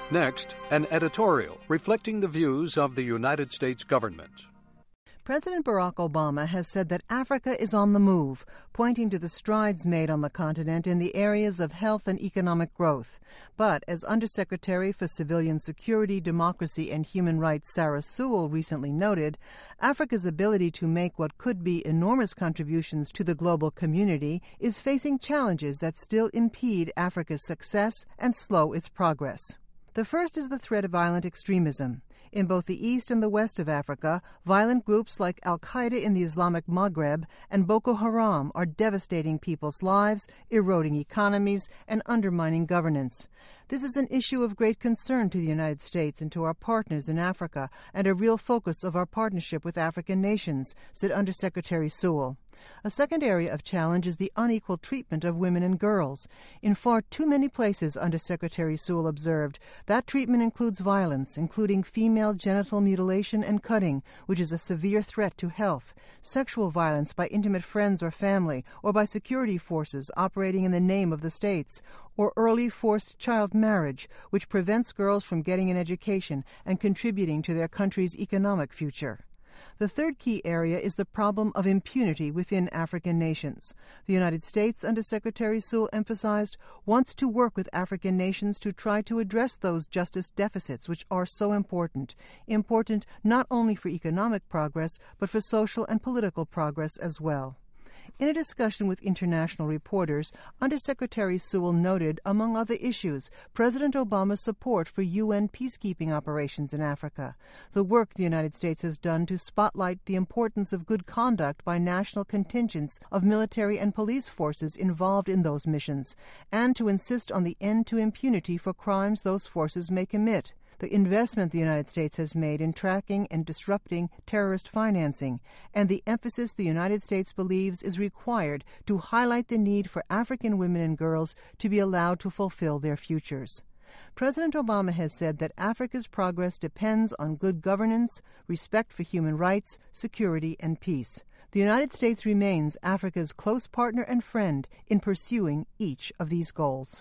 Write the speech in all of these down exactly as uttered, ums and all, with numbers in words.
Next, an editorial reflecting the views of the United States government. President Barack Obama has said that Africa is on the move, pointing to the strides made on the continent in the areas of health and economic growth. But, as Undersecretary for Civilian Security, Democracy and Human Rights Sarah Sewell recently noted, Africa's ability to make what could be enormous contributions to the global community is facing challenges that still impede Africa's success and slow its progress. The first is the threat of violent extremism. In both the east and the west of Africa, violent groups like Al-Qaeda in the Islamic Maghreb and Boko Haram are devastating people's lives, eroding economies, and undermining governance. This is an issue of great concern to the United States and to our partners in Africa, and a real focus of our partnership with African nations, said Undersecretary Sewell. A second area of challenge is the unequal treatment of women and girls. In far too many places, Undersecretary Sewell observed, that treatment includes violence, including female genital mutilation and cutting, which is a severe threat to health, sexual violence by intimate friends or family, or by security forces operating in the name of the states, or early forced child marriage, which prevents girls from getting an education and contributing to their country's economic future. The third key area is the problem of impunity within African nations. The United States, Undersecretary Sewell emphasized, wants to work with African nations to try to address those justice deficits which are so important, important not only for economic progress, but for social and political progress as well. In a discussion with international reporters, Undersecretary Sewell noted, among other issues, President Obama's support for U N peacekeeping operations in Africa, the work the United States has done to spotlight the importance of good conduct by national contingents of military and police forces involved in those missions, and to insist on the end to impunity for crimes those forces may commit, the investment the United States has made in tracking and disrupting terrorist financing, and the emphasis the United States believes is required to highlight the need for African women and girls to be allowed to fulfill their futures. President Obama has said that Africa's progress depends on good governance, respect for human rights, security, and peace. The United States remains Africa's close partner and friend in pursuing each of these goals.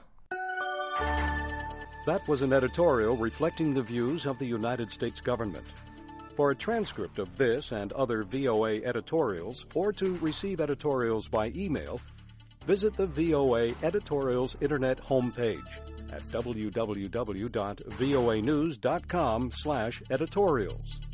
That was an editorial reflecting the views of the United States government. For a transcript of this and other V O A editorials, or to receive editorials by email, visit the V O A Editorials Internet homepage at w w w dot voa news dot com slash editorials.